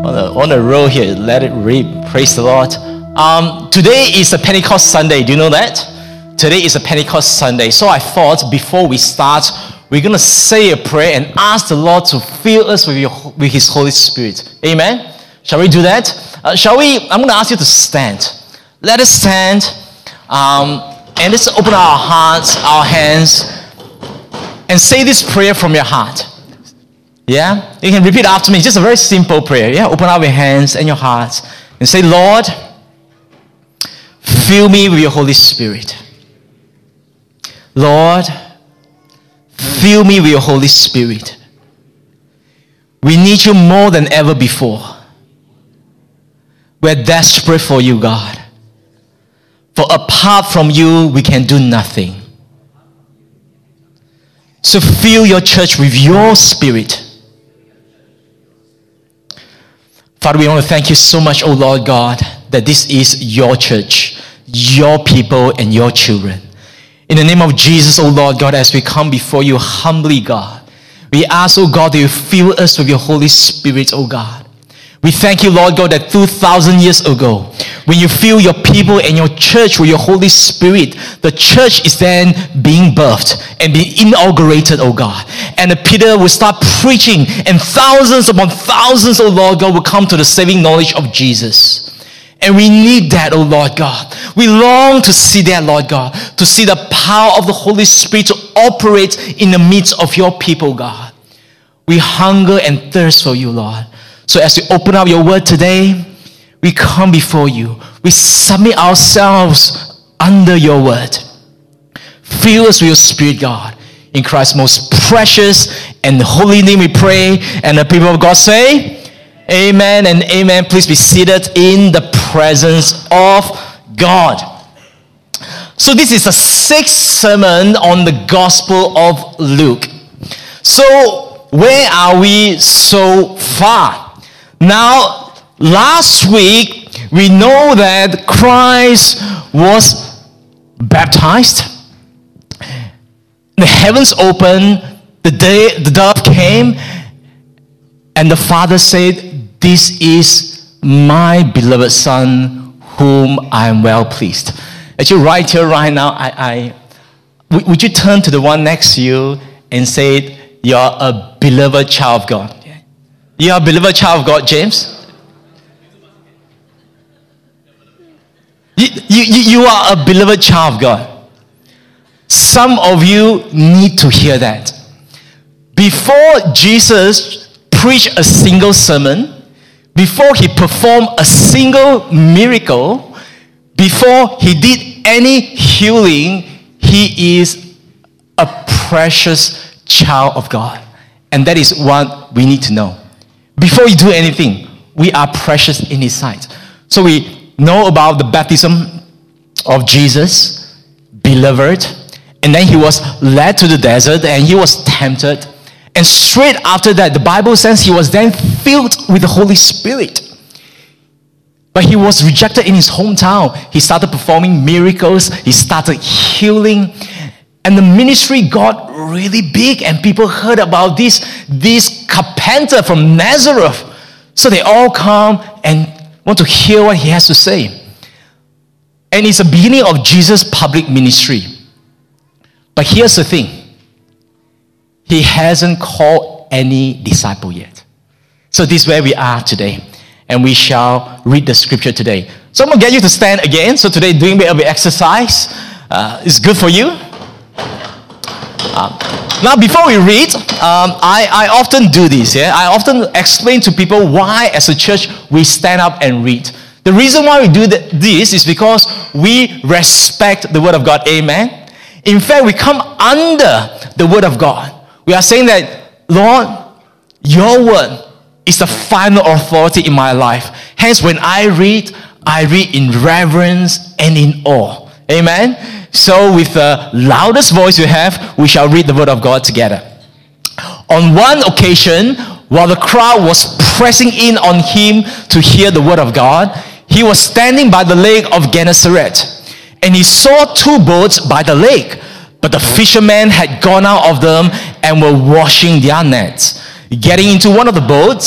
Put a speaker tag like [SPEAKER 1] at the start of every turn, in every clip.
[SPEAKER 1] On the roll here, let it rip. Praise the Lord. Today is a Pentecost Sunday. Do you know that? Today is a Pentecost Sunday. So I thought before we start, we're going to say a prayer and ask the Lord to fill us with His Holy Spirit. Amen? Shall we do that? Shall we? I'm going to ask you to stand. Let us stand. And let's open our hearts, our hands, and say this prayer from your heart. Yeah? You can repeat after me. Just a very simple prayer. Yeah? Open up your hands and your hearts and say, Lord, fill me with your Holy Spirit. Lord, fill me with your Holy Spirit. We need you more than ever before. We're desperate for you, God. For apart from you, we can do nothing. So fill your church with your Spirit. Father, we want to thank you so much, oh Lord God, that this is your church, your people, and your children. In the name of Jesus, oh Lord God, as we come before you humbly, God, we ask, oh God, that you fill us with your Holy Spirit, oh God. We thank you, Lord God, that 2,000 years ago, when you fill your people and your church with your Holy Spirit, the church is then being birthed and being inaugurated, oh God. And Peter will start preaching, and thousands upon thousands, oh Lord God, will come to the saving knowledge of Jesus. And we need that, oh Lord God. We long to see that, Lord God, to see the power of the Holy Spirit to operate in the midst of your people, God. We hunger and thirst for you, Lord. So as we open up your word today, we come before you. We submit ourselves under your word. Fill us with your Spirit, God. In Christ's most precious and holy name we pray. And the people of God say, amen and amen. Please be seated in the presence of God. So this is the 6th sermon on the Gospel of Luke. So where are we so far? Now, last week, we know that Christ was baptized. The heavens opened, the dove came, and the Father said, this is my beloved Son, whom I am well pleased. Actually, right here, right now, would you turn to the one next to you and say, you're a beloved child of God? You are a beloved child of God, James? You are a beloved child of God. Some of you need to hear that. Before Jesus preached a single sermon, before he performed a single miracle, before he did any healing, he is a precious child of God. And that is what we need to know. Before you do anything, we are precious in His sight. So we know about the baptism of Jesus, beloved, and then He was led to the desert and He was tempted. And straight after that, the Bible says He was then filled with the Holy Spirit. But He was rejected in His hometown. He started performing miracles. He started healing. And the ministry got really big, and people heard about this carpenter from Nazareth. So they all come and want to hear what he has to say. And it's the beginning of Jesus' public ministry. But here's the thing. He hasn't called any disciple yet. So this is where we are today. And we shall read the scripture today. So I'm going to get you to stand again. So today doing a bit of exercise is good for you. Now, before we read, I often do this. Yeah? I often explain to people why, as a church, we stand up and read. The reason why we do this is because we respect the Word of God. Amen? In fact, we come under the Word of God. We are saying that, Lord, your Word is the final authority in my life. Hence, when I read in reverence and in awe. Amen? So with the loudest voice you have, we shall read the Word of God together. On one occasion, while the crowd was pressing in on him to hear the Word of God, he was standing by the lake of Gennesaret. And he saw 2 boats by the lake, but the fishermen had gone out of them and were washing their nets. Getting into one of the boats,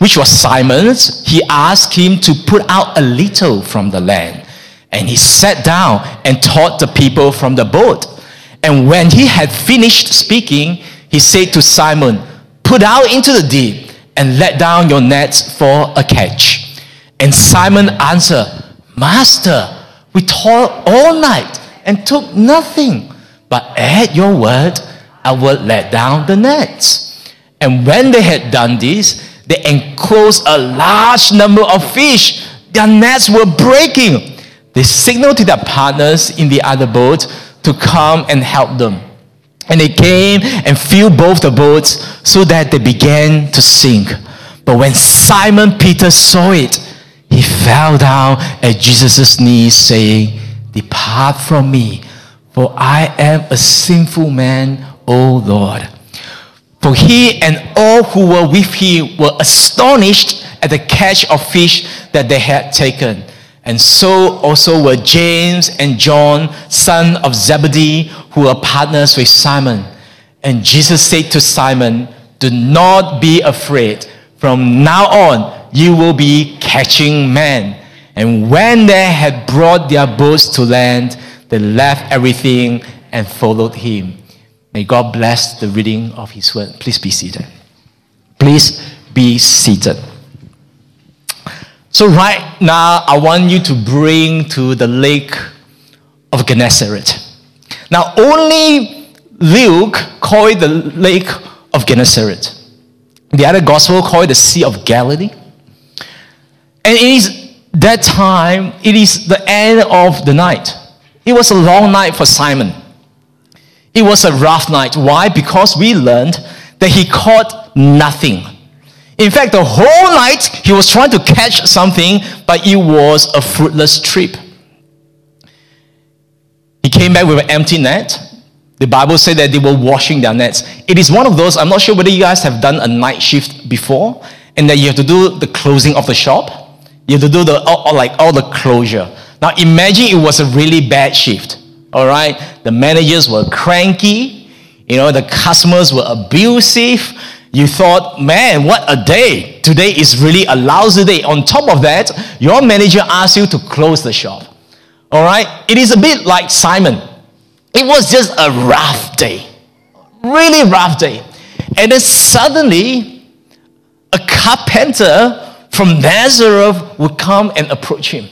[SPEAKER 1] which was Simon's, he asked him to put out a little from the land. And he sat down and taught the people from the boat. And when he had finished speaking, he said to Simon, "Put out into the deep and let down your nets for a catch." And Simon answered, "Master, we toiled all night and took nothing. But at your word, I will let down the nets." And when they had done this, they enclosed a large number of fish. Their nets were breaking. They signaled to their partners in the other boat to come and help them. And they came and filled both the boats so that they began to sink. But when Simon Peter saw it, he fell down at Jesus' knees, saying, "Depart from me, for I am a sinful man, O Lord." For he and all who were with him were astonished at the catch of fish that they had taken. And so also were James and John, son of Zebedee, who were partners with Simon. And Jesus said to Simon, "Do not be afraid. From now on, you will be catching men." And when they had brought their boats to land, they left everything and followed him. May God bless the reading of his word. Please be seated. Please be seated. So right now, I want you to bring to the lake of Gennesaret. Now, only Luke called it the lake of Gennesaret. The other gospel called it the Sea of Galilee. And it is that time, it is the end of the night. It was a long night for Simon. It was a rough night. Why? Because we learned that he caught nothing. In fact, the whole night he was trying to catch something, but it was a fruitless trip. He came back with an empty net. The Bible said that they were washing their nets. It is one of those, I'm not sure whether you guys have done a night shift before, and that you have to do the closing of the shop. You have to do all the closure. Now imagine it was a really bad shift. All right, the managers were cranky. The customers were abusive. You thought, man, what a day. Today is really a lousy day. On top of that, your manager asked you to close the shop. All right, it is a bit like Simon. It was just a rough day, really rough day. And then suddenly, a carpenter from Nazareth would come and approach him.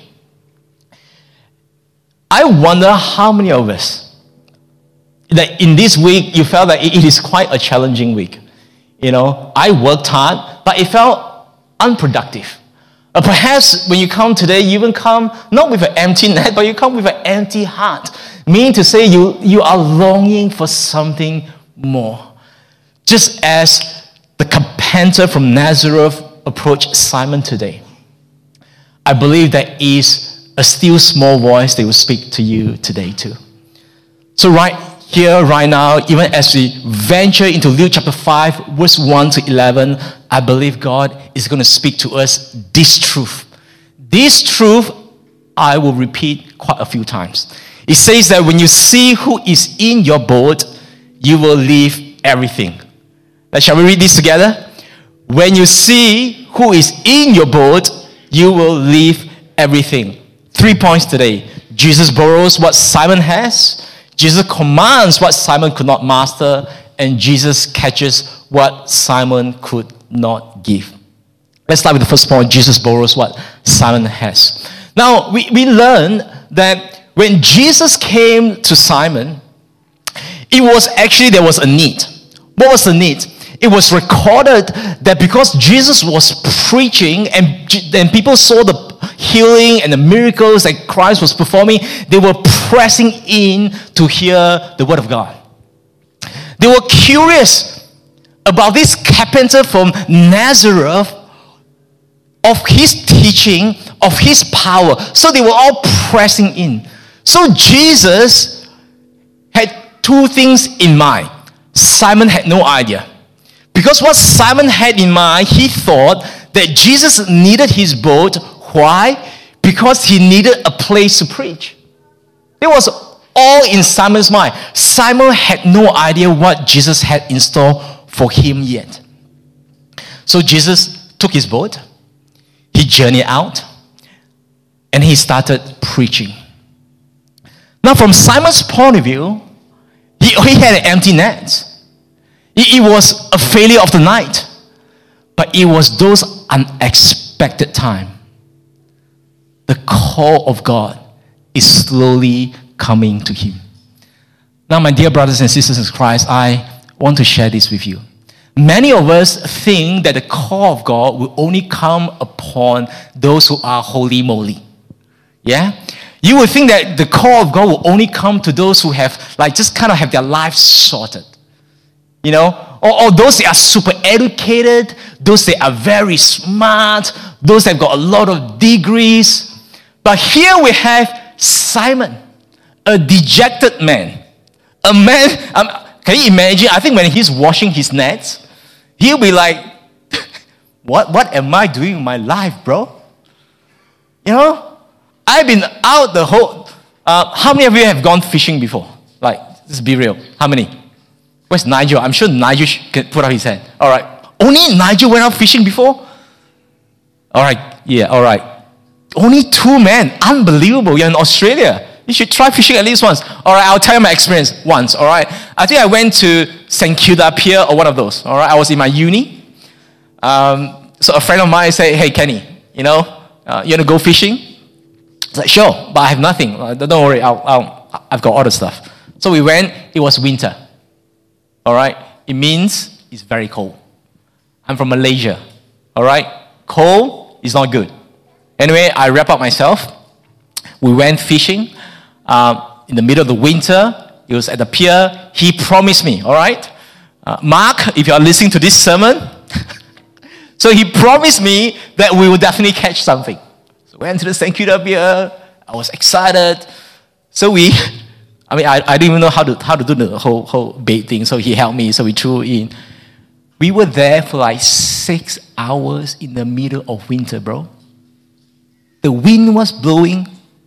[SPEAKER 1] I wonder how many of us, that in this week, you felt that it is quite a challenging week. I worked hard, but it felt unproductive. Perhaps when you come today, you even come not with an empty net, but you come with an empty heart. Meaning to say you are longing for something more. Just as the carpenter from Nazareth approached Simon today, I believe there is a still small voice that will speak to you today too. So right here, right now, even as we venture into Luke chapter 5, verse 1 to 11, I believe God is going to speak to us this truth. This truth, I will repeat quite a few times. It says that when you see who is in your boat, you will leave everything. Now, shall we read this together? When you see who is in your boat, you will leave everything. 3 points today. Jesus borrows what Simon has. Jesus commands what Simon could not master. And Jesus catches what Simon could not give. Let's start with the first point. Jesus borrows what Simon has. Now, we learn that when Jesus came to Simon, there was a need. What was the need? It was recorded that because Jesus was preaching and people saw the healing and the miracles that Christ was performing, they were pressing in to hear the word of God. They were curious about this carpenter from Nazareth, of his teaching, of his power. So they were all pressing in. So Jesus had two things in mind. Simon had no idea. Because what Simon had in mind, he thought that Jesus needed his boat. Why? Because he needed a place to preach. It was all in Simon's mind. Simon had no idea what Jesus had in store for him yet. So Jesus took his boat, he journeyed out, and he started preaching. Now, from Simon's point of view, he had an empty net. It was a failure of the night. But it was those unexpected times. The call of God is slowly coming to him. Now, my dear brothers and sisters in Christ, I want to share this with you. Many of us think that the call of God will only come upon those who are holy moly. Yeah? You would think that the call of God will only come to those who have, just kind of have their lives sorted. You know? Or those that are super educated, those that are very smart, those that have got a lot of degrees. But here we have Simon, a dejected man. A man, can you imagine? I think when he's washing his nets, he'll be like, what am I doing in my life, bro? You know? I've been out the whole... how many of you have gone fishing before? Just be real. How many? Where's Nigel? I'm sure Nigel can put out his hand. All right. Only Nigel went out fishing before? All right. Yeah, all right. Only 2 men. Unbelievable. You're in Australia. You should try fishing at least once. All right, I'll tell you my experience once. All right. I think I went to St. Kilda Pier or one of those. All right. I was in my uni. So a friend of mine said, hey, Kenny, you want to go fishing? I was like, sure, but I have nothing. Don't worry. I've got all the stuff. So we went. It was winter. All right? It means it's very cold. I'm from Malaysia. All right? Cold is not good. Anyway, I wrap up myself. We went fishing in the middle of the winter. It was at the pier. He promised me, all right? Mark, if you are listening to this sermon, so he promised me that we would definitely catch something. So we went to the St. Kilda Pier. I was excited. So I didn't even know how to do the whole bait thing, so he helped me, so we threw in. We were there for 6 hours in the middle of winter, bro. The wind was blowing.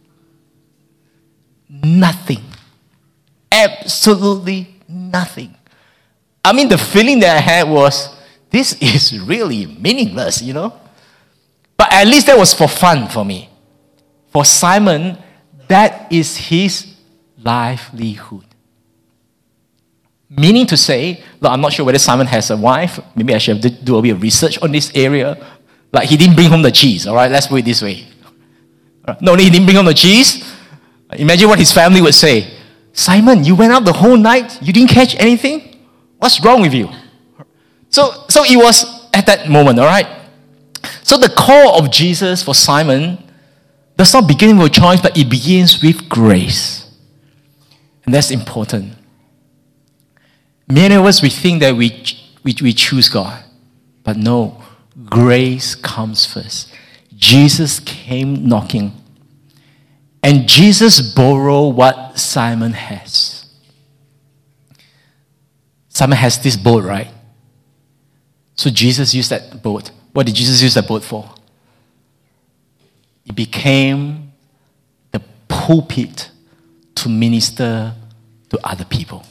[SPEAKER 1] Nothing. Absolutely nothing. The feeling that I had was, this is really meaningless, But at least that was for fun for me. For Simon, that is his livelihood. Meaning to say, I'm not sure whether Simon has a wife. Maybe I should do a bit of research on this area. He didn't bring home the cheese, all right? Let's put it this way. No, he didn't bring home the cheese. Imagine what his family would say. Simon, you went out the whole night. You didn't catch anything? What's wrong with you? So it was at that moment, all right? So the call of Jesus for Simon does not begin with choice, but it begins with grace. And that's important. Many of us, we think that we choose God. But no, grace comes first. Jesus came knocking. And Jesus borrowed what Simon has. Simon has this boat, right? So Jesus used that boat. What did Jesus use that boat for? It became the pulpit to minister to other people.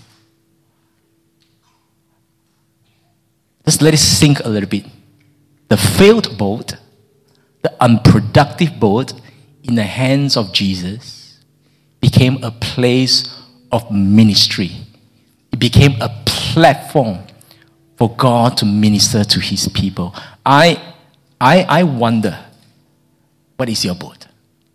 [SPEAKER 1] Just let it sink a little bit. The failed boat, the unproductive boat in the hands of Jesus became a place of ministry. It became a platform for God to minister to his people. I wonder, what is your boat?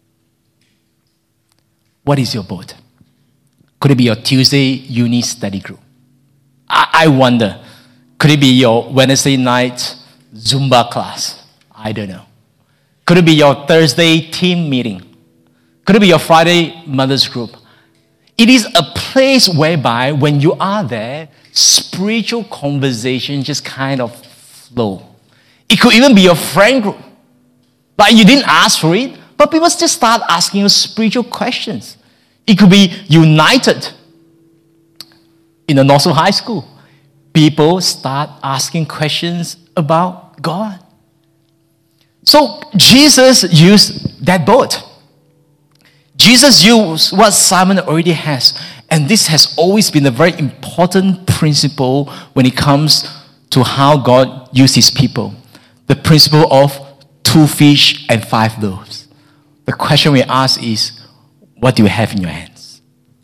[SPEAKER 1] What is your boat? Could it be your Tuesday uni study group? I wonder. Could it be your Wednesday night Zumba class? I don't know. Could it be your Thursday team meeting? Could it be your Friday mother's group? It is a place whereby when you are there, spiritual conversation just kind of flow. It could even be your friend group. You didn't ask for it, but people just start asking you spiritual questions. It could be United in the North High School. People start asking questions about God. So Jesus used that boat. Jesus used what Simon already has. And this has always been a very important principle when it comes to how God uses his people. the principle of 2 fish and 5 loaves. The question we ask is, what do you have in your hands?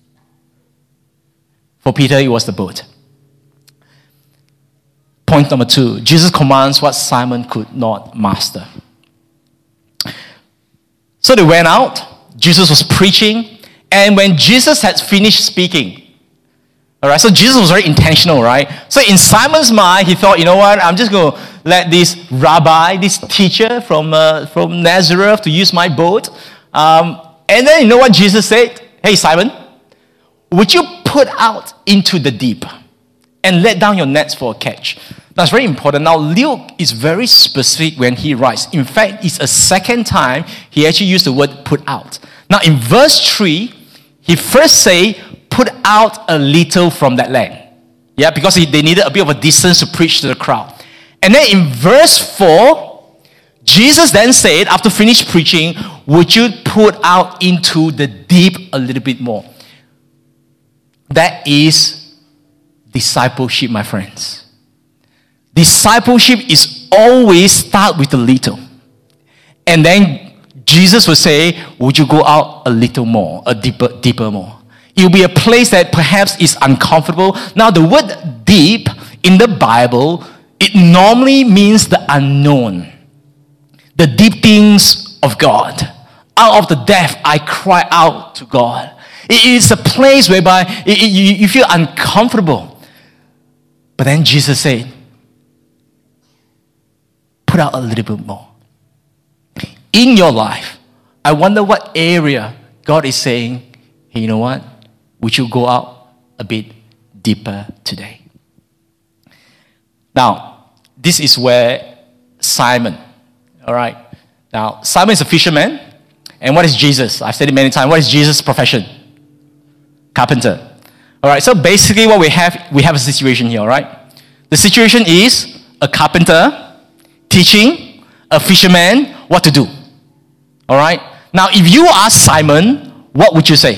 [SPEAKER 1] For Peter, it was the boat. Point number 2, Jesus commands what Simon could not master. So they went out, Jesus was preaching, and when Jesus had finished speaking, all right, so Jesus was very intentional, right? So in Simon's mind, he thought, you know what, I'm just going to let this rabbi, this teacher from Nazareth to use my boat. And then you know what Jesus said? Hey, Simon, would you put out into the deep and let down your nets for a catch? That's very important. Now, Luke is very specific when he writes. In fact, it's a second time he actually used the word put out. Now, in verse 3, he first say, put out a little from that land. Yeah, because they needed a bit of a distance to preach to the crowd. And then in verse 4, Jesus then said, after finished preaching, would you put out into the deep a little bit more? That is discipleship, my friends. Discipleship is always start with a little. And then Jesus will say, would you go out a little more, a deeper more? It will be a place that perhaps is uncomfortable. Now, the word deep in the Bible, it normally means the unknown. The deep things of God. Out of the depth, I cry out to God. It is a place whereby you feel uncomfortable. But then Jesus said, put out a little bit more. In your life, I wonder what area God is saying, hey, you know what? Would you go out a bit deeper today? Now, this is where Simon, all right? Now, Simon is a fisherman. And what is Jesus? I've said it many times. What is Jesus' profession? Carpenter. All right, so basically what we have a situation here, all right? The situation is a carpenter teaching a fisherman what to do. All right? Now, if you ask Simon, what would you say?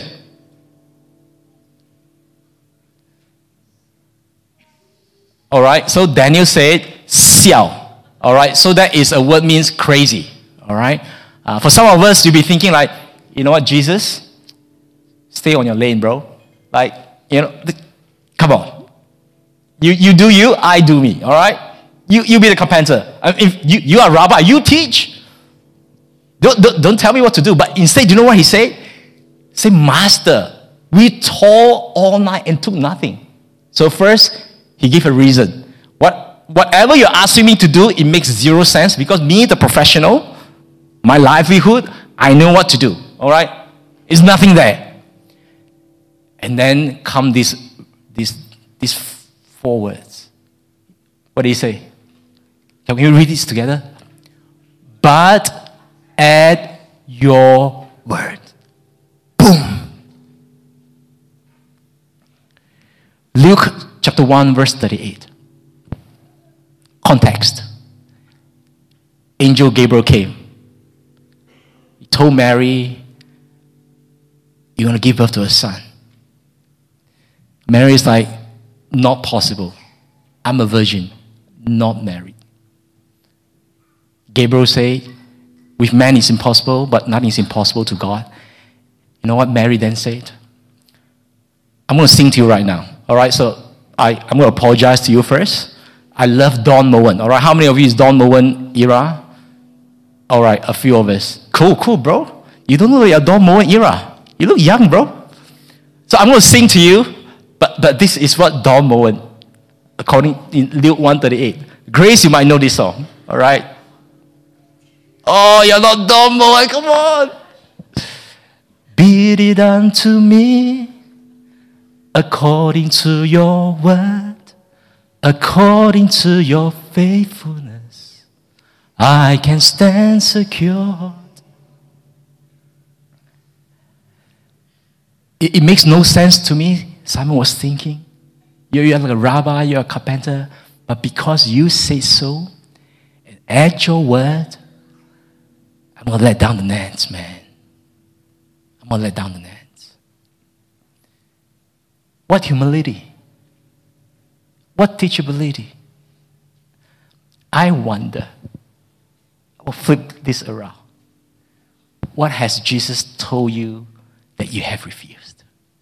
[SPEAKER 1] All right, so Daniel said, xiao. All right, so that is a word means crazy. All right? For some of us, you'll be thinking like, you know what, Jesus? Stay on your lane, bro. Like, you know, come on. You do you, I do me. All right? You be the carpenter. If you are rabbi, you teach. Don't tell me what to do. But instead, you know what he said? Say, Master, we toiled all night and took nothing. So first, he gave a reason. Whatever you're asking me to do, it makes zero sense because me, the professional, my livelihood, I know what to do. All right? It's nothing there. And then come these 4 words. What do you say? Can we read this together? But at your word. Boom. Luke chapter 1 verse 38. Context. Angel Gabriel came. He told Mary, you're going to give birth to a son. Mary is like, not possible. I'm a virgin, not married. Gabriel said, with man it's impossible, but nothing is impossible to God. You know what Mary then said? I'm going to sing to you right now. All right, so I'm going to apologize to you first. I love Don Moen. All right, how many of you is Don Moen era? All right, a few of us. Cool, bro. You don't know your Don Moen era. You look young, bro. So I'm going to sing to you, but this is what Don Moen, according in Luke 1:38. Grace, you might know this song. All right. Oh, you're not Don Moen. Come on. Be it unto me according to your word, according to your faithfulness, I can stand secure. It makes no sense to me. Simon was thinking, you're like a rabbi, you're a carpenter, but because you say so, and at your word, I'm going to let down the nets, man. I'm going to let down the nets. What humility. What teachability. I wonder Or flip this around. What has Jesus told you that you have refused?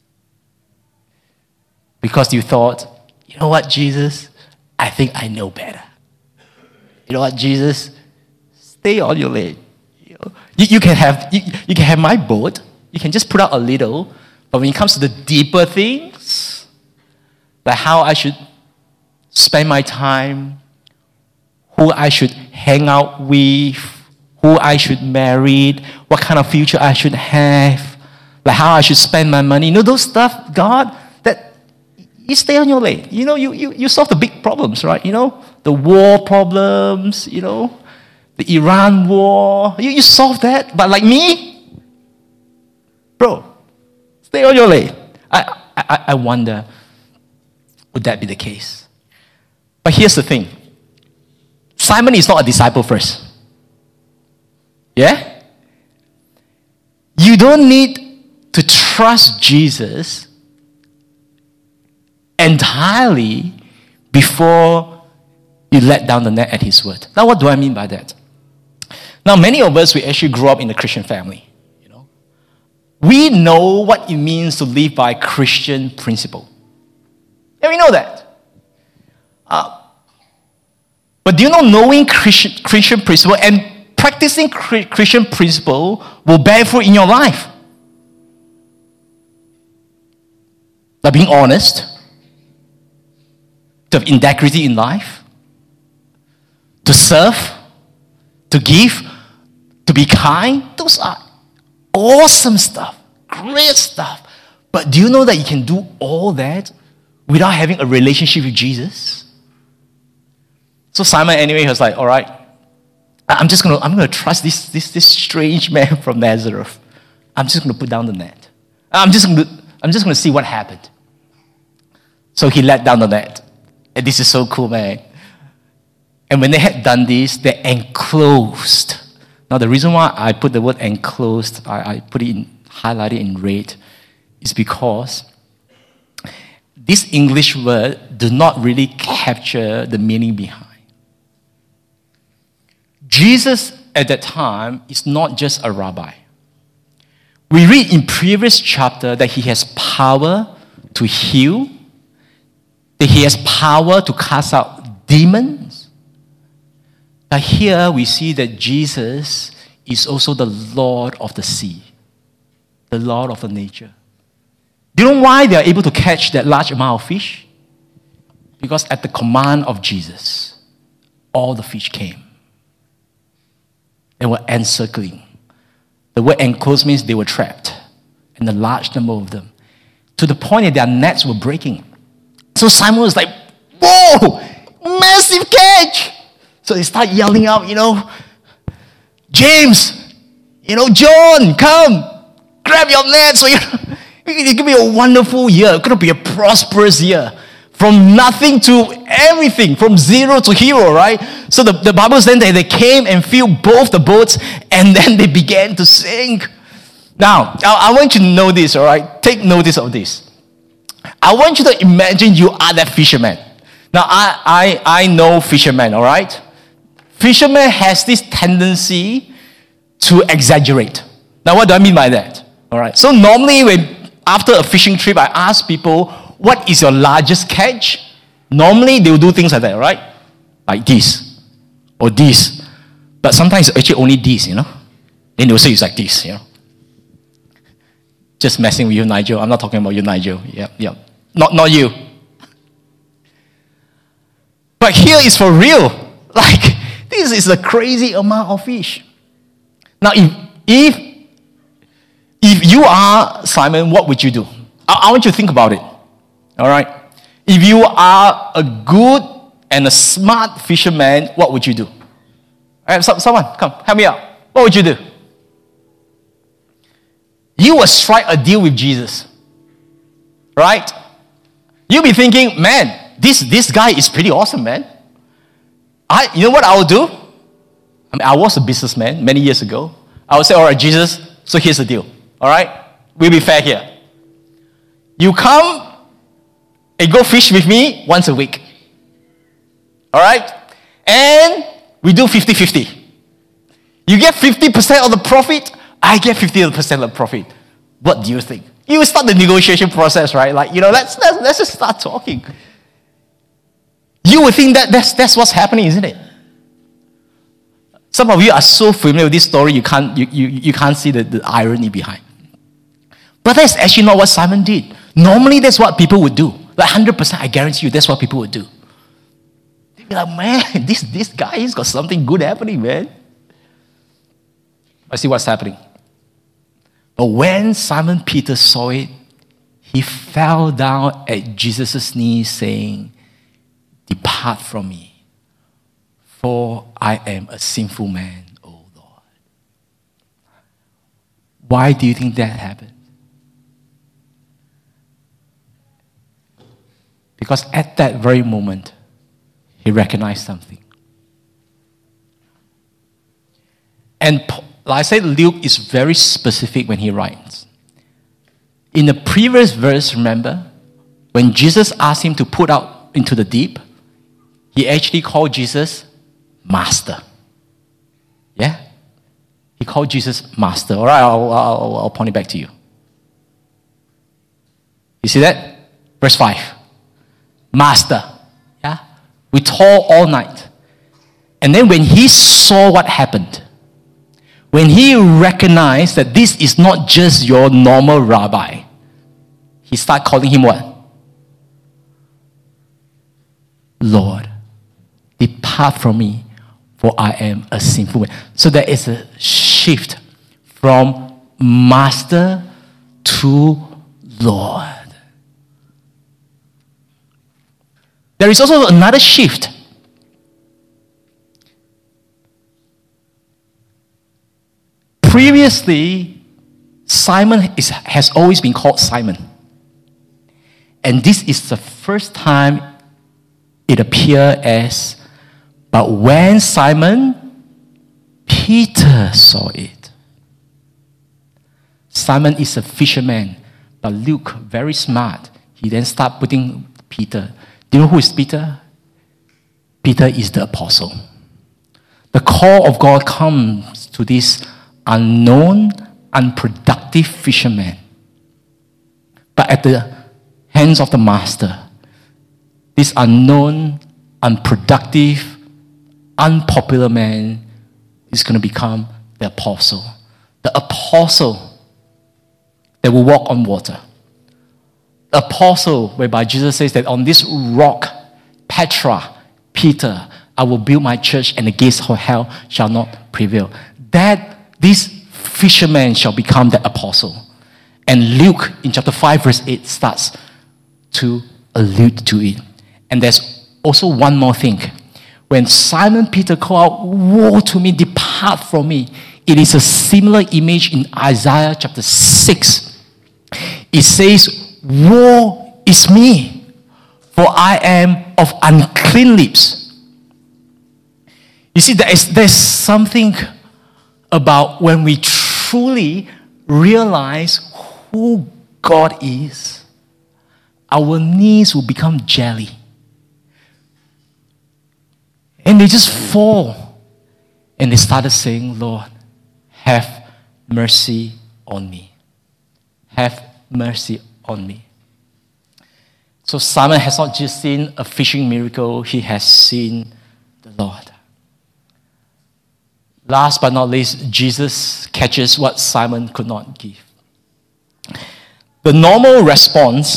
[SPEAKER 1] Because you thought, you know what, Jesus? I think I know better. You know what, Jesus? Stay on your lane. You can have my boat. You can just put out a little. But when it comes to the deeper things, like how I should spend my time, who I should hang out with, who I should marry, what kind of future I should have, like how I should spend my money. You know those stuff, God, that you stay on your lane. You know, you solve the big problems, right? You know, the war problems, you know, the Iran war. You solve that. But like me, bro, stay on your lane. I wonder, would that be the case? But here's the thing. Simon is not a disciple first. Yeah? You don't need to trust Jesus entirely before you let down the net at his word. Now, what do I mean by that? Now, many of us, we actually grew up in a Christian family. You know? We know what it means to live by Christian principle. Yeah, we know that. But do you know knowing Christian principle and practicing Christian principle will bear fruit in your life? By being honest, to have integrity in life, to serve, to give, to be kind. Those are awesome stuff, great stuff. But do you know that you can do all that without having a relationship with Jesus? So Simon anyway was like, all right, I'm gonna trust this strange man from Nazareth. I'm just gonna put down the net. I'm just gonna see what happened. So he let down the net. And this is so cool, man. And when they had done this, they enclosed. Now the reason why I put the word enclosed, I put it highlighted in red, is because this English word do not really capture the meaning behind. Jesus at that time is not just a rabbi. We read in previous chapter that he has power to heal, that he has power to cast out demons. But here we see that Jesus is also the Lord of the sea, the Lord of the nature. Do you know why they are able to catch that large amount of fish? Because at the command of Jesus, all the fish came. They were encircling. The word enclosed means they were trapped. And a large number of them. To the point that their nets were breaking. So Simon was like, whoa, massive catch. So they start yelling out, James, John, come, grab your net. So it's going to be a wonderful year. It's going to be a prosperous year. From nothing to everything, from zero to hero, right? So the Bible says that they came and filled both the boats and then they began to sink. Now, I want you to know this, all right? Take notice of this. I want you to imagine you are that fisherman. Now, I know fishermen, all right? Fisherman has this tendency to exaggerate. Now, what do I mean by that? All right. So normally after a fishing trip, I ask people, what is your largest catch? Normally, they will do things like that, right? Like this, or this. But sometimes it's actually only this, Then they will say it's like this, Just messing with you, Nigel. I'm not talking about you, Nigel. Yep. Not you. But here is for real. Like, this is a crazy amount of fish. Now, if you are Simon, what would you do? I want you to think about it. All right? If you are a good and a smart fisherman, what would you do? All right, someone, come, help me out. What would you do? You will strike a deal with Jesus. Right? You'll be thinking, man, this guy is pretty awesome, man. You know what I will do? I was a businessman many years ago. I would say, all right, Jesus, so here's the deal. All right? We'll be fair here. You come and go fish with me once a week. All right? And we do 50-50. You get 50% of the profit, I get 50% of the profit. What do you think? You will start the negotiation process, right? Like, let's just start talking. You would think that that's what's happening, isn't it? Some of you are so familiar with this story, you can't see the irony behind. But that's actually not what Simon did. Normally, that's what people would do. Like 100%, I guarantee you, that's what people would do. They'd be like, man, this guy has got something good happening, man. I see what's happening. But when Simon Peter saw it, he fell down at Jesus' knees saying, "Depart from me, for I am a sinful man, O Lord." Why do you think that happened? Because at that very moment, he recognized something. And like I said, Luke is very specific when he writes. In the previous verse, remember, when Jesus asked him to put out into the deep, he actually called Jesus Master. Yeah? He called Jesus Master. All right, I'll point it back to you. You see that? Verse 5. Master. Yeah? We toiled all night. And then when he saw what happened, when he recognized that this is not just your normal rabbi, he started calling him what? Lord, depart from me, for I am a sinful man. So there is a shift from master to Lord. There is also another shift. Previously, Simon has always been called Simon. And this is the first time it appeared as, but when Simon Peter saw it. Simon is a fisherman, but Luke, very smart, he then started putting Peter. Do you know who is Peter? Peter is the apostle. The call of God comes to this unknown, unproductive fisherman. But at the hands of the master, this unknown, unproductive, unpopular man is going to become the apostle. The apostle that will walk on water. The apostle whereby Jesus says that on this rock, Petra, Peter, I will build my church and the gates of hell shall not prevail. That this fisherman shall become the apostle. And Luke in chapter 5 verse 8 starts to allude to it. And there's also one more thing. When Simon Peter called out, "Woe to me, depart from me," it is a similar image in Isaiah chapter 6. It says, "Woe is me, for I am of unclean lips." You see, there's something about when we truly realize who God is, our knees will become jelly. And they just fall. And they started saying, "Lord, have mercy on me. Have mercy on me." So Simon has not just seen a fishing miracle, he has seen the Lord. Last but not least, Jesus catches what Simon could not give. The normal response,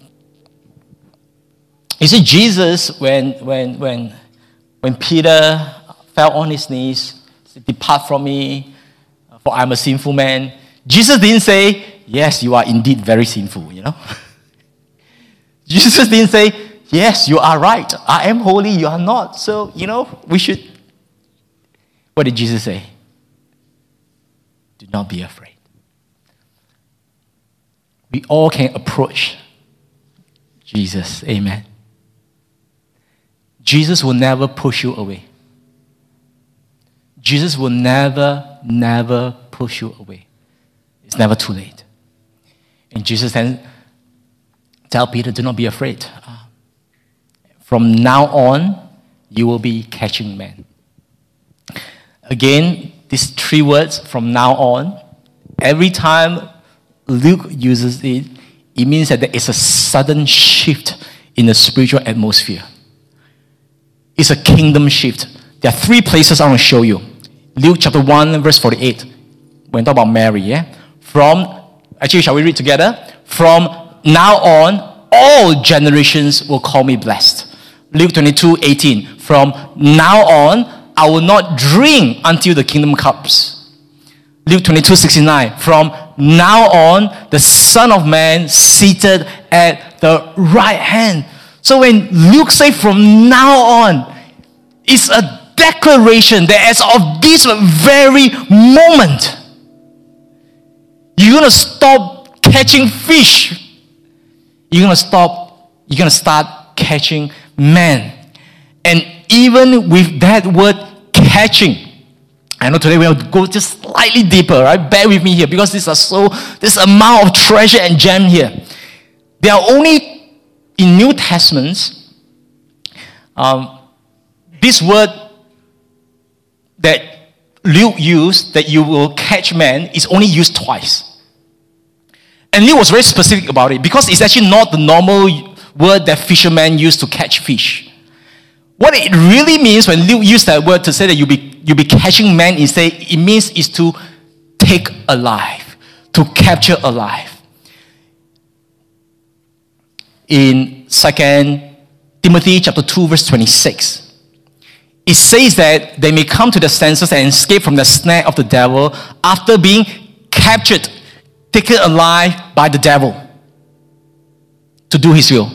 [SPEAKER 1] you see, Jesus, when Peter fell on his knees, said, "Depart from me, for I'm a sinful man," Jesus didn't say, "Yes, you are indeed very sinful," Jesus didn't say, "Yes, you are right. I am holy, you are not. So, we should..." What did Jesus say? Do not be afraid. We all can approach Jesus. Amen. Jesus will never push you away. Jesus will never push you away. It's never too late. And Jesus then tell Peter, "Do not be afraid. From now on, you will be catching men." Again, these three words from now on. Every time Luke uses it, it means that there is a sudden shift in the spiritual atmosphere. It's a kingdom shift. There are three places I want to show you. Luke chapter 1, verse 48. When we talk about Mary, yeah? Shall we read together? From now on, all generations will call me blessed. Luke 22:18. From now on, I will not drink until the kingdom comes. Luke 22:69. From now on, the Son of Man seated at the right hand. So when Luke says from now on, it's a declaration that as of this very moment, you're going to stop catching fish. You're going to start catching men. And even with that word catching, I know today we'll go just slightly deeper, right? Bear with me here because this amount of treasure and gem here. There are only in New Testaments, this word that Luke used, that you will catch men, is only used twice. And Luke was very specific about it because it's actually not the normal word that fishermen use to catch fish. What it really means when Luke used that word to say that you'll be catching men, it means is to take alive, to capture alive. In 2 Timothy chapter 2, verse 26, it says that they may come to their senses and escape from the snare of the devil after being captured, taken alive by the devil to do his will.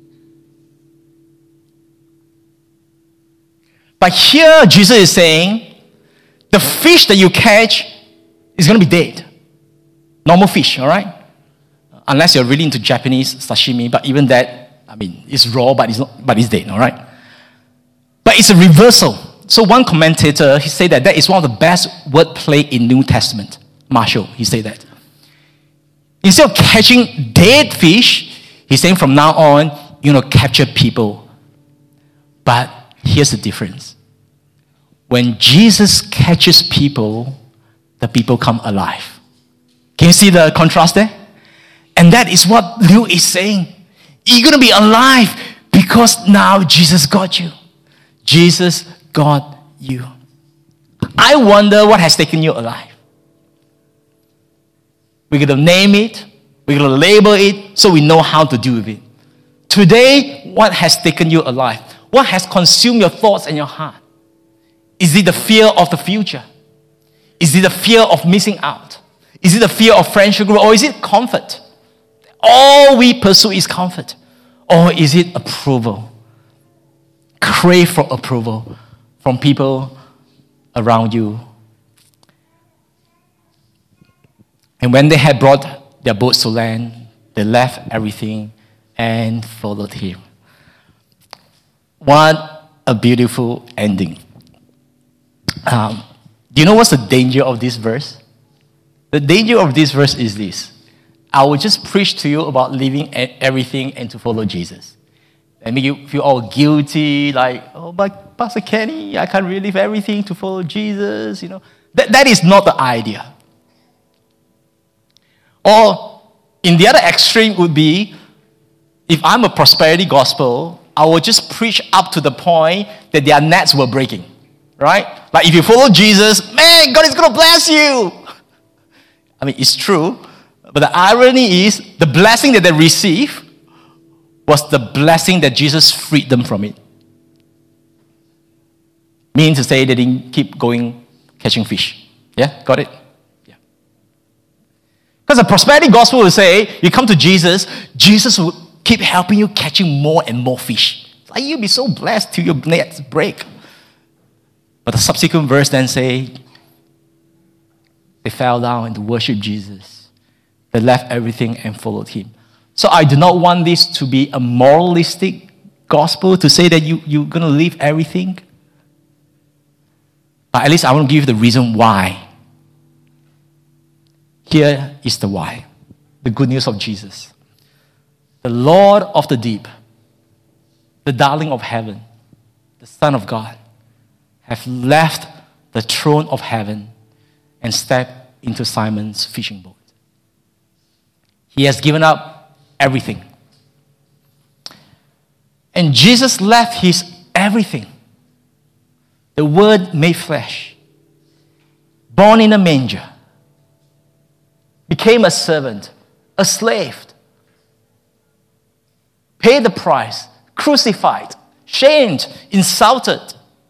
[SPEAKER 1] But here Jesus is saying the fish that you catch is going to be dead. Normal fish, all right? Unless you're really into Japanese sashimi, but even that, it's raw, but it's dead, all right? But it's a reversal. So one commentator, he said that is one of the best wordplay in New Testament. Marshall, he said that. Instead of catching dead fish, he's saying from now on, you're going to capture people. But here's the difference. When Jesus catches people, the people come alive. Can you see the contrast there? And that is what Luke is saying. You're going to be alive because now Jesus got you. Jesus got you. I wonder what has taken you alive. We're going to name it. We're going to label it so we know how to deal with it. Today, what has taken you alive? What has consumed your thoughts and your heart? Is it the fear of the future? Is it the fear of missing out? Is it the fear of friendship group? Or is it comfort? All we pursue is comfort. Or is it approval? Crave for approval from people around you. And when they had brought their boats to land, they left everything and followed him. What a beautiful ending. Do you know what's the danger of this verse? The danger of this verse is this. I will just preach to you about leaving everything and to follow Jesus. And make you feel all guilty, like, oh, but Pastor Kenny, I can't really leave everything to follow Jesus, That is not the idea. Or in the other extreme would be, if I'm a prosperity gospel, I will just preach up to the point that their nets were breaking, right? Like if you follow Jesus, man, God is going to bless you. It's true. But the irony is, the blessing that they received was the blessing that Jesus freed them from it. Meaning to say they didn't keep going catching fish. Yeah, got it? Yeah. Because the prosperity gospel will say, you come to Jesus, Jesus will keep helping you catching more and more fish. Like you'll be so blessed till your nets break. But the subsequent verse then say, they fell down and worshiped Jesus. They left everything and followed him. So I do not want this to be a moralistic gospel to say that you're going to leave everything. But at least I want to give you the reason why. Here is the why. The good news of Jesus. The Lord of the deep, the darling of heaven, the Son of God, have left the throne of heaven and step into Simon's fishing boat. He has given up everything. And Jesus left his everything. The Word made flesh, born in a manger, became a servant, a slave, paid the price, crucified, shamed, insulted.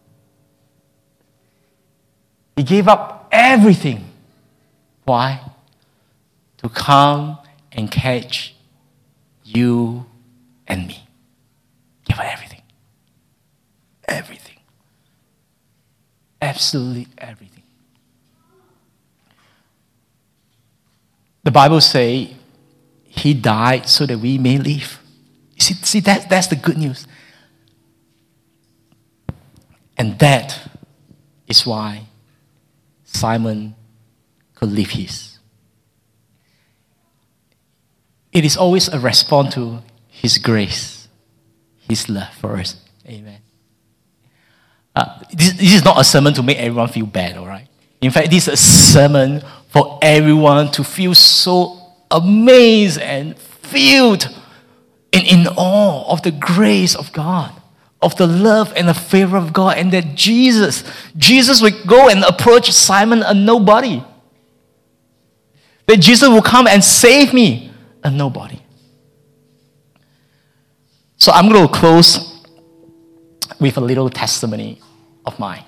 [SPEAKER 1] He gave up everything. Why? To come and catch you and me. Give up everything. Everything. Absolutely everything. The Bible says he died so that we may live. You see that's the good news. And that is why Simon could live his. It is always a response to his grace, his love for us. Amen. This is not a sermon to make everyone feel bad, all right? In fact, this is a sermon for everyone to feel so amazed and filled and in awe of the grace of God, of the love and the favor of God, and that Jesus would go and approach Simon, a nobody. That Jesus will come and save me, a nobody. So I'm going to close with a little testimony of mine.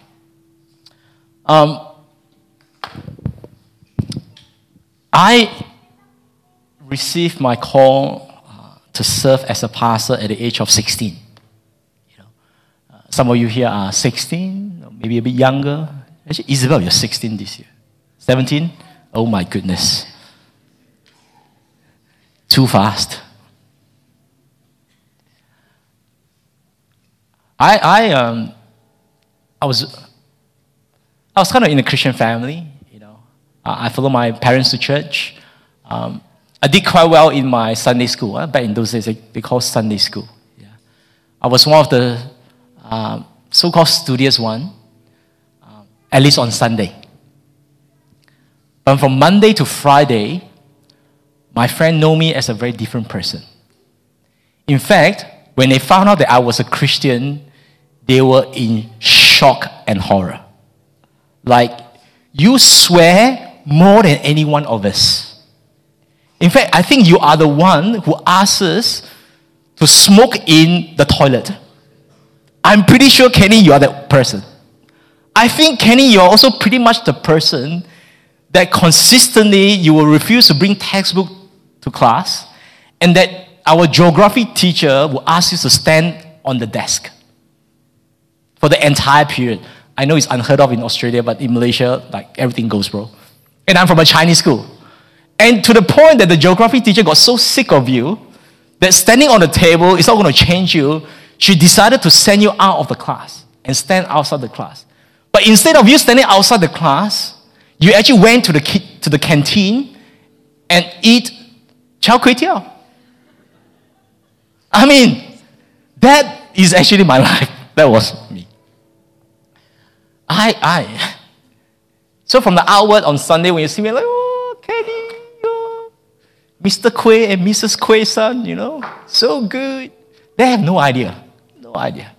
[SPEAKER 1] I received my call to serve as a pastor at the age of 16. Some of you here are 16, or maybe a bit younger. Actually, Isabel, you're 16 this year. 17? Oh my goodness. Too fast. I was kind of in a Christian family, I followed my parents to church. I did quite well in my Sunday school. Back in those days, they called Sunday school. Yeah. I was one of the so-called studious one, at least on Sunday. But from Monday to Friday, my friend know me as a very different person. In fact, when they found out that I was a Christian, they were in shock and horror. Like, you swear more than any one of us. In fact, I think you are the one who asks us to smoke in the toilet. I'm pretty sure, Kenny, you are that person. I think, Kenny, you're also pretty much the person that consistently you will refuse to bring textbook to class, and that our geography teacher will ask you to stand on the desk for the entire period. I know it's unheard of in Australia, but in Malaysia, like, everything goes, bro. And I'm from a Chinese school. And to the point that the geography teacher got so sick of you that standing on the table is not going to change you, she decided to send you out of the class and stand outside the class. But instead of you standing outside the class, you actually went to the canteen and eat chao kway teow. I mean, that is actually my life. That was me. So from the outward on Sunday, when you see me, like, oh, Kenny, you're Mr. Quay and Mrs. Quay's son, so good. They have no idea. No idea.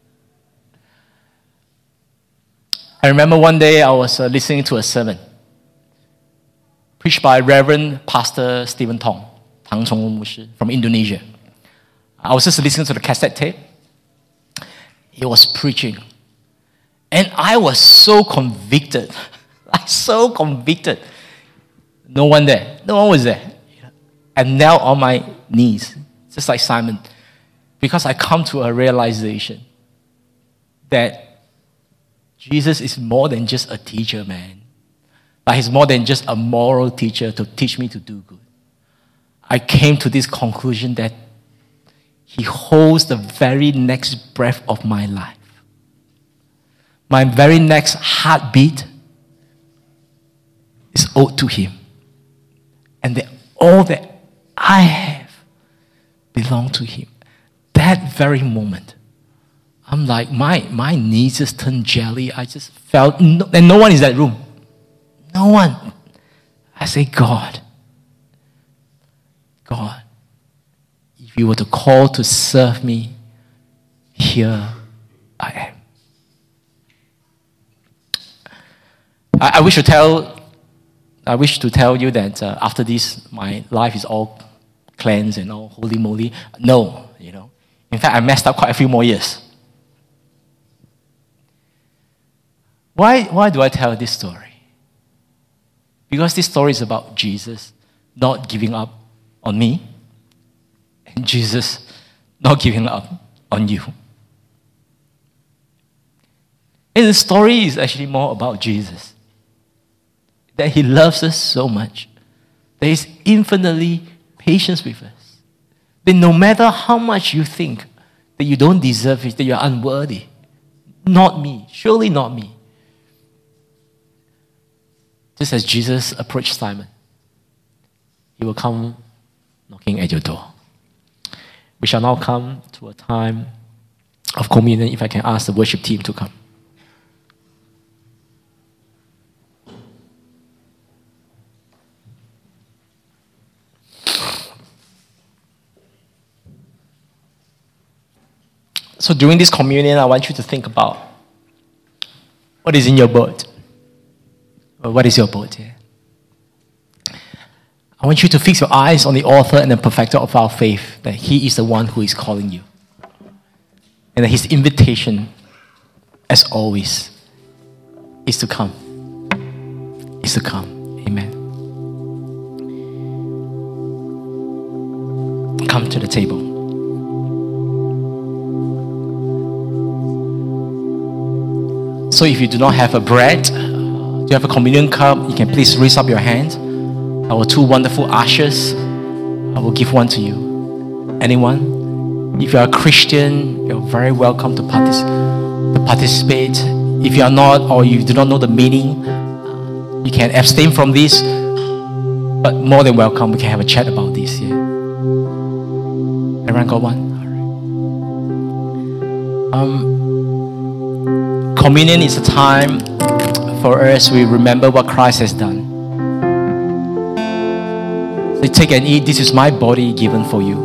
[SPEAKER 1] I remember one day I was listening to a sermon preached by Reverend Pastor Stephen Tong from Indonesia. I was just listening to the cassette tape. He was preaching. And I was so convicted. So convicted. No one there. No one was there. I knelt on my knees, just like Simon, because I come to a realization that Jesus is more than just a teacher, man. But he's more than just a moral teacher to teach me to do good. I came to this conclusion that he holds the very next breath of my life. My very next heartbeat is owed to him. And that all that I have belong to him. That very moment, I'm like, my knees just turned jelly. I just felt, and no one is in that room. No one. I say, God, if you were to call to serve me, here I am. I wish to tell you that after this, my life is all cleansed and all holy moly. No, In fact, I messed up quite a few more years. Why do I tell this story? Because this story is about Jesus not giving up on me and Jesus not giving up on you. And the story is actually more about Jesus. That he loves us so much. That he's infinitely patient with us. That no matter how much you think that you don't deserve it, that you're unworthy, not me, surely not me. Just as Jesus approached Simon, he will come knocking at your door. We shall now come to a time of communion. If I can ask the worship team to come. So during this communion, I want you to think about what is in your boat. Or what is your boat here? I want you to fix your eyes on the author and the perfecter of our faith, that he is the one who is calling you. And that his invitation, as always, is to come. Is to come. Amen. Come to the table. So if you do not have a bread, do you have a communion cup, you can please raise up your hand. Our two wonderful ushers, I will give one to you. Anyone? If you are a Christian, you're very welcome to participate. If you are not, or you do not know the meaning, you can abstain from this. But more than welcome, we can have a chat about this here. Everyone got one? All right. Communion is a time for us, we remember what Christ has done. So take and eat. This is my body given for you.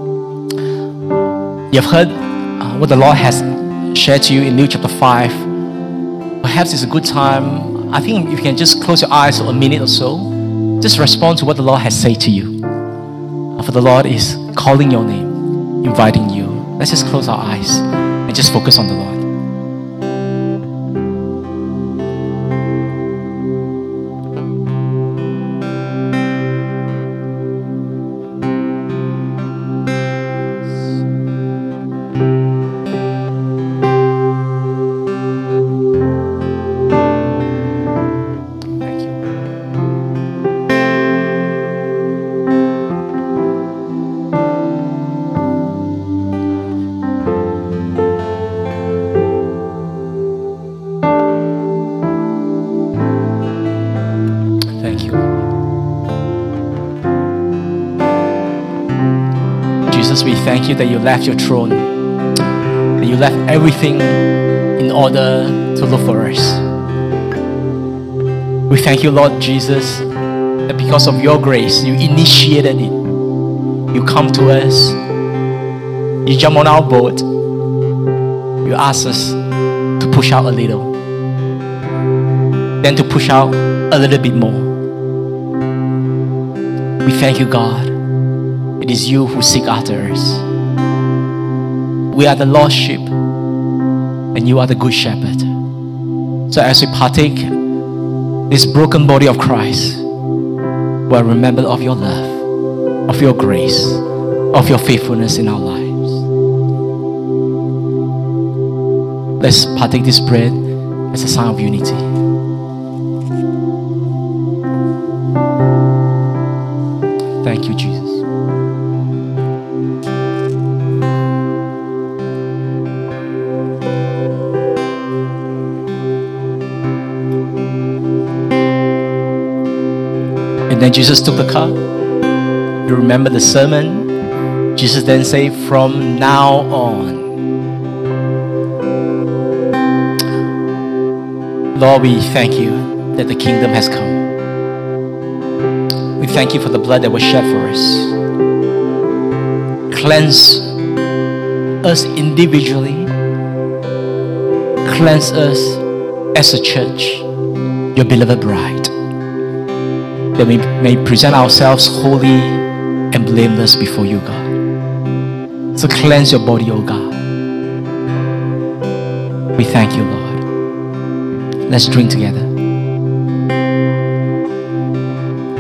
[SPEAKER 1] You have heard what the Lord has shared to you in Luke chapter 5. Perhaps it's a good time. I think if you can just close your eyes for a minute or so, just respond to what the Lord has said to you. For the Lord is calling your name, inviting you. Let's just close our eyes and just focus on the Lord. We thank you that you left your throne, that you left everything in order to look for us. We thank you, Lord Jesus, that because of your grace, you initiated it. You come to us, you jump on our boat, you ask us to push out a little, then to push out a little bit more. We thank you, God. It is you who seek after us. We are the lost sheep, and you are the good shepherd. So as we partake this broken body of Christ, we are remembered of your love, of your grace, of your faithfulness in our lives. Let's partake this bread as a sign of unity. Thank you, Jesus. And then Jesus took the cup. You remember the sermon? Jesus then said, from now on, Lord, we thank you that the kingdom has come. thank you for the blood that was shed for us. Cleanse us individually. Cleanse us as a church, your beloved bride, that we may present ourselves holy and blameless before you, God. So cleanse your body, oh God. We thank you, Lord. Let's drink together.